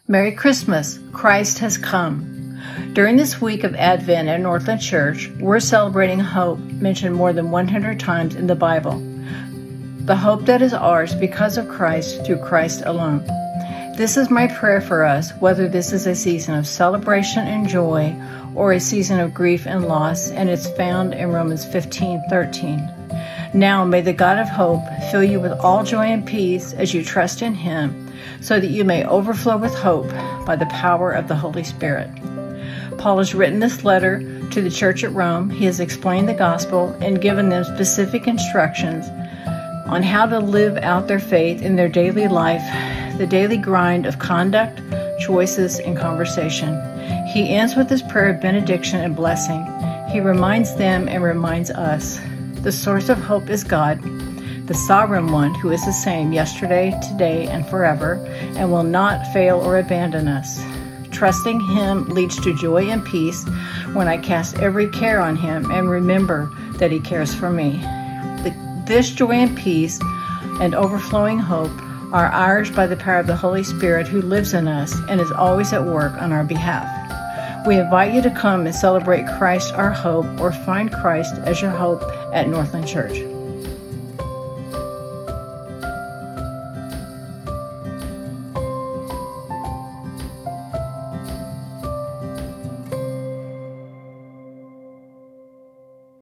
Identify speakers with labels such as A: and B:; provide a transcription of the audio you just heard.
A: Merry Christmas! Christ has come. During this week of Advent at Northland Church, we're celebrating hope mentioned more than 100 times in the Bible. The hope that is ours because of Christ through Christ alone. This is my prayer for us, whether this is a season of celebration and joy or a season of grief and loss, and it's found in Romans 15:13. Now may the God of hope fill you with all joy and peace as you trust in Him, so that you may overflow with hope by the power of the Holy Spirit. Paul has written this letter to the church at Rome. He has explained the gospel and given them specific instructions on how to live out their faith in their daily life, the daily grind of conduct, choices, and conversation. He ends with his prayer of benediction and blessing. He reminds them and reminds us. The source of hope is God, the sovereign one who is the same yesterday, today, and forever, and will not fail or abandon us. Trusting Him leads to joy and peace when I cast every care on Him and remember that He cares for me. This joy and peace and overflowing hope are ours by the power of the Holy Spirit who lives in us and is always at work on our behalf. We invite you to come and celebrate Christ our hope, or find Christ as your hope at Northland Church.